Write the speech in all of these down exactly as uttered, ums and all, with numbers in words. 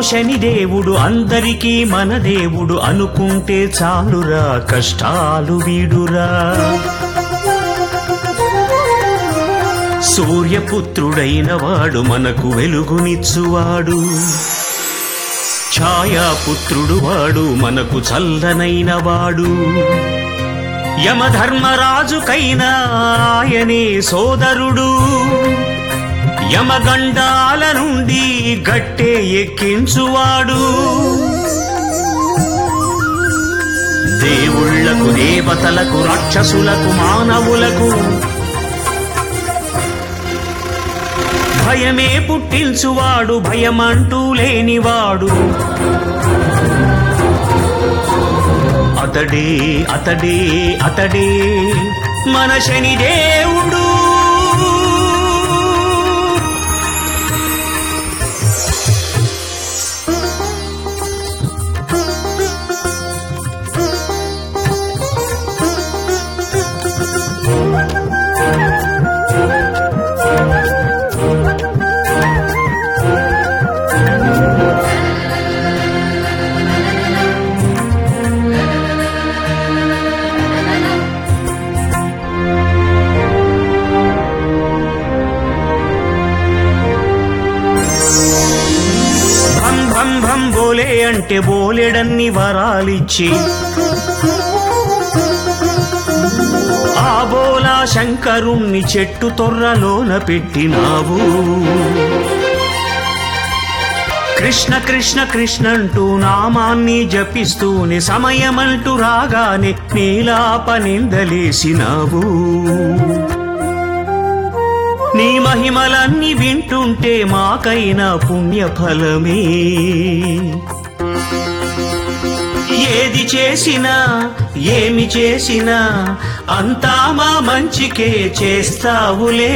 శనిదేవుడు అందరికీ మన దేవుడు అనుకుంటే చాలురా కష్టాలు వీడురా. సూర్యపుత్రుడైన వాడు మనకు వెలుగునిచ్చువాడు, ఛాయాపుత్రుడు వాడు మనకు చల్లనైన వాడు. యమధర్మరాజుకైనా ఆయనే సోదరుడు, యమగండాల నుండి గట్టె ఎక్కించువాడు. దేవుళ్లకు దేవతలకు రాక్షసులకు మానవులకు భయమే పుట్టించువాడు, భయమంటూ లేనివాడు. అతడే అతడే అతడే మన శనిదేవుడు. భం భం బోలే అంటే బోలెడన్ని వరాలిచ్చి ఆ బోలా శంకరుణ్ణి చెట్టు తొర్రలోన పెట్టినావు. కృష్ణ కృష్ణ కృష్ణంటూ నామాన్ని జపిస్తూనే సమయమంటూ రాగానే నీలాప నిందలేసినావు. నీ మహిమలన్నీ వింటుంటే మాకైనా పుణ్యఫలమే. ఏది చేసినా ఏమి చేసినా అంతా మా మంచికే చేస్తావులే.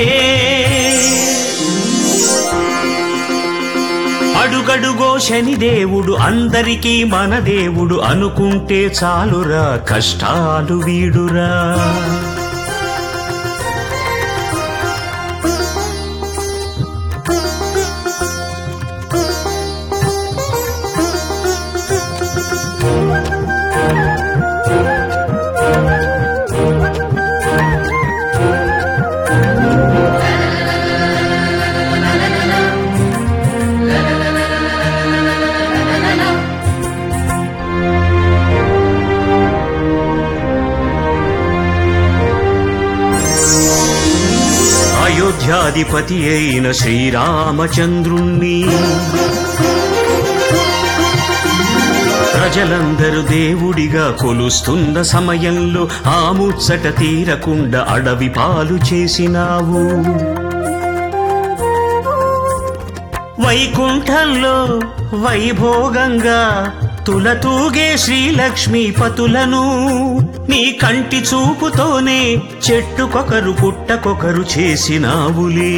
అడుగడుగో శనిదేవుడు అందరికీ మన దేవుడు అనుకుంటే చాలురా కష్టాలు వీడురా. అయోధ్యాధిపతి అయిన శ్రీరామచంద్రుణ్ణి ప్రజలందరూ దేవుడిగా కొలుస్తున్న సమయంలో ఆ ముచ్చట తీరకుండా అడవి పాలు చేసినావు. వైకుంఠంలో వైభోగంగా తులతూగే శ్రీలక్ష్మీ పతులను నీ కంటి చూపుతోనే చెట్టుకొకరు పుట్టకొకరు చేసినావులే.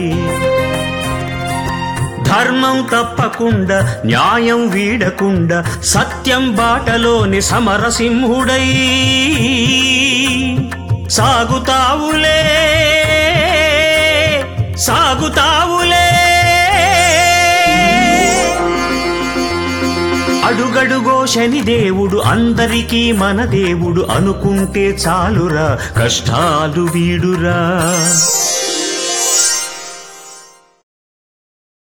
ధర్మం తప్పకుండా న్యాయం వీడకుండా సత్యం బాటలోని సమరసింహుడై సాగుతావులే సాగుతావులే. అడుగడుగో శనిదేవుడు అందరికీ మన దేవుడు అనుకుంటే చాలురా కష్టాలు వీడురా.